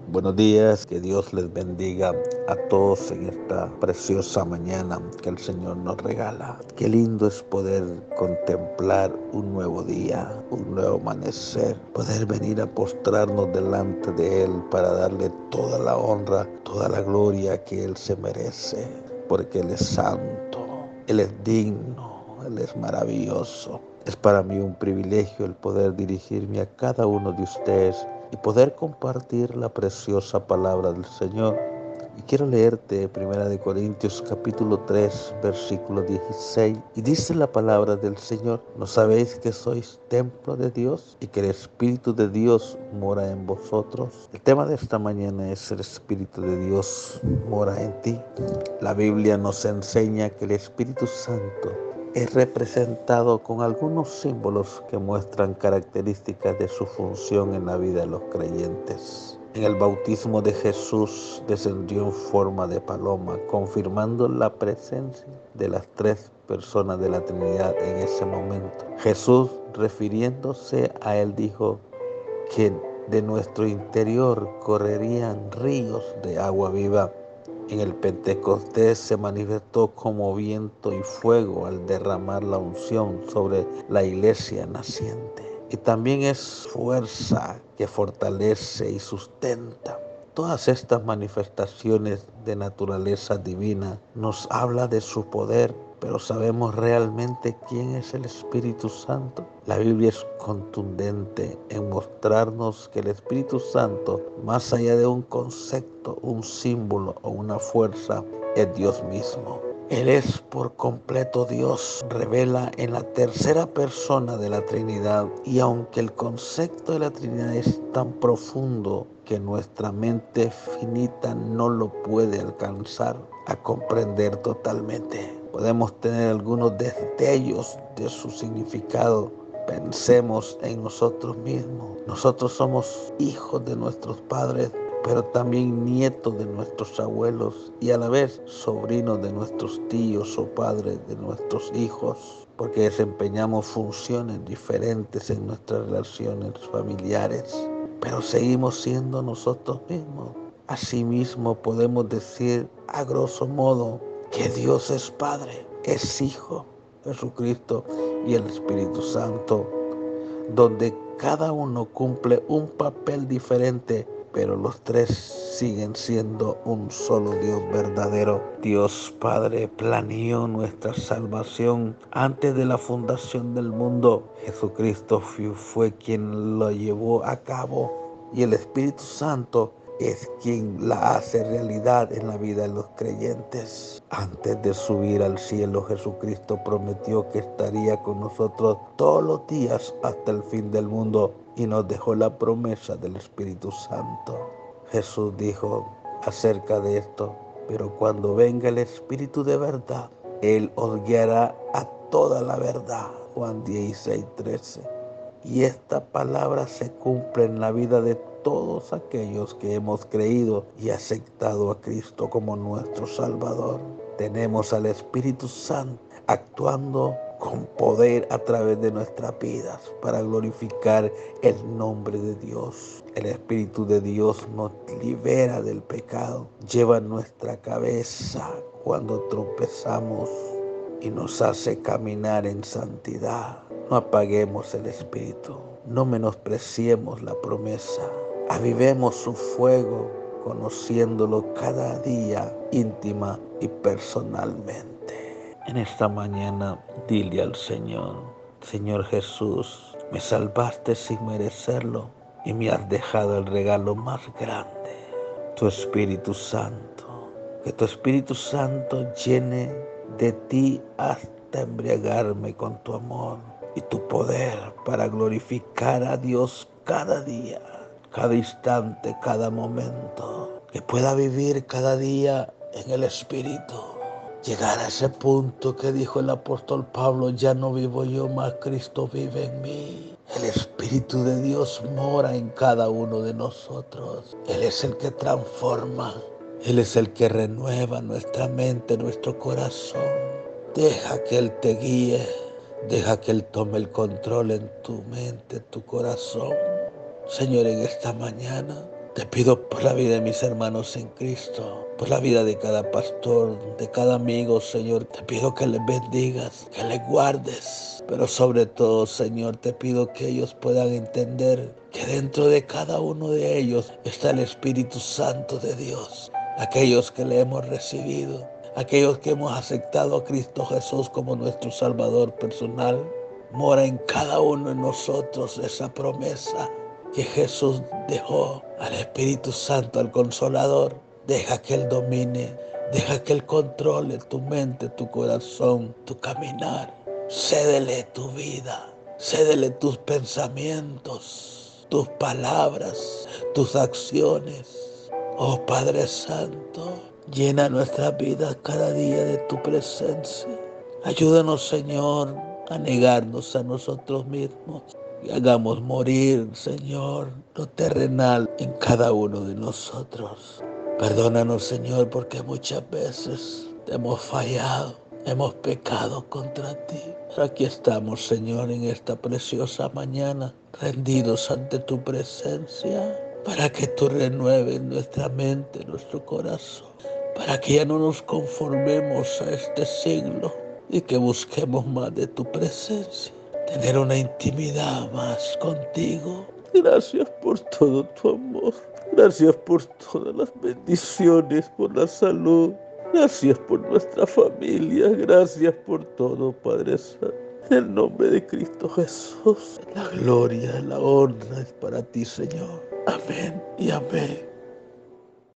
Buenos días, que Dios les bendiga a todos en esta preciosa mañana que el Señor nos regala. Qué lindo es poder contemplar un nuevo día, un nuevo amanecer, poder venir a postrarnos delante de Él para darle toda la honra, toda la gloria que Él se merece, porque Él es santo, Él es digno, Él es maravilloso. Es para mí un privilegio el poder dirigirme a cada uno de ustedes y poder compartir la preciosa palabra del Señor. Y quiero leerte 1 Corintios capítulo 3, versículo 16. Y dice la palabra del Señor: ¿no sabéis que sois templo de Dios y que el Espíritu de Dios mora en vosotros? El tema de esta mañana es: el Espíritu de Dios mora en ti. La Biblia nos enseña que el Espíritu Santo es representado con algunos símbolos que muestran características de su función en la vida de los creyentes. En el bautismo de Jesús descendió en forma de paloma, confirmando la presencia de las tres personas de la Trinidad en ese momento. Jesús, refiriéndose a él, dijo que de nuestro interior correrían ríos de agua viva. En el Pentecostés se manifestó como viento y fuego al derramar la unción sobre la iglesia naciente. Y también es fuerza que fortalece y sustenta. Todas estas manifestaciones de naturaleza divina nos habla de su poder, pero ¿sabemos realmente quién es el Espíritu Santo? La Biblia es contundente en mostrarnos que el Espíritu Santo, más allá de un concepto, un símbolo o una fuerza, es Dios mismo. Él es por completo Dios, revela en la tercera persona de la Trinidad, y aunque el concepto de la Trinidad es tan profundo que nuestra mente finita no lo puede alcanzar a comprender totalmente, podemos tener algunos destellos de su significado. Pensemos en nosotros mismos. Nosotros somos hijos de nuestros padres, pero también nietos de nuestros abuelos y a la vez sobrinos de nuestros tíos o padres de nuestros hijos, porque desempeñamos funciones diferentes en nuestras relaciones familiares, pero seguimos siendo nosotros mismos. Asimismo podemos decir a grosso modo que Dios es Padre, es Hijo, Jesucristo y el Espíritu Santo, donde cada uno cumple un papel diferente, pero los tres siguen siendo un solo Dios verdadero. Dios Padre planeó nuestra salvación antes de la fundación del mundo. Jesucristo fue quien lo llevó a cabo, y el Espíritu Santo es quien la hace realidad en la vida de los creyentes. Antes de subir al cielo, Jesucristo prometió que estaría con nosotros todos los días hasta el fin del mundo, y nos dejó la promesa del Espíritu Santo. Jesús dijo acerca de esto: pero cuando venga el Espíritu de verdad, Él os guiará a toda la verdad. Juan 16:13. Y esta palabra se cumple en la vida de todos aquellos que hemos creído y aceptado a Cristo como nuestro Salvador. Tenemos al Espíritu Santo actuando con poder a través de nuestras vidas para glorificar el nombre de Dios. El Espíritu de Dios nos libera del pecado, lleva nuestra cabeza cuando tropezamos y nos hace caminar en santidad. No apaguemos el Espíritu, no menospreciemos la promesa. Avivemos su fuego, conociéndolo cada día íntima y personalmente. En esta mañana, dile al Señor: Señor Jesús, me salvaste sin merecerlo y me has dejado el regalo más grande, tu Espíritu Santo. Que tu Espíritu Santo llene de ti hasta embriagarme con tu amor y tu poder para glorificar a Dios cada día, cada instante, cada momento. Que pueda vivir cada día en el Espíritu. Llegar a ese punto que dijo el apóstol Pablo: ya no vivo yo, mas Cristo vive en mí. El Espíritu de Dios mora en cada uno de nosotros. Él es el que transforma. Él es el que renueva nuestra mente, nuestro corazón. Deja que Él te guíe. Deja que Él tome el control en tu mente, tu corazón. Señor, en esta mañana Te pido por la vida de mis hermanos en Cristo, por la vida de cada pastor, de cada amigo, Señor. Te pido que les bendigas, que les guardes. Pero sobre todo, Señor, te pido que ellos puedan entender que dentro de cada uno de ellos está el Espíritu Santo de Dios. Aquellos que le hemos recibido, aquellos que hemos aceptado a Cristo Jesús como nuestro Salvador personal. Mora en cada uno de nosotros esa promesa que Jesús dejó al Espíritu Santo, al Consolador. Deja que Él domine, deja que Él controle tu mente, tu corazón, tu caminar. Cédele tu vida, cédele tus pensamientos, tus palabras, tus acciones. Oh Padre Santo, llena nuestras vidas cada día de tu presencia. Ayúdanos, Señor, a negarnos a nosotros mismos y hagamos morir, Señor, lo terrenal en cada uno de nosotros. Perdónanos, Señor, porque muchas veces te hemos fallado, hemos pecado contra ti. Pero aquí estamos, Señor, en esta preciosa mañana, rendidos ante tu presencia, para que tú renueves nuestra mente, nuestro corazón, para que ya no nos conformemos a este siglo y que busquemos más de tu presencia, tener una intimidad más contigo. Gracias por todo tu amor, gracias por todas las bendiciones, por la salud, gracias por nuestra familia, gracias por todo, Padre Santo. En el nombre de Cristo Jesús, la gloria, la honra es para ti, Señor. Amén y amén.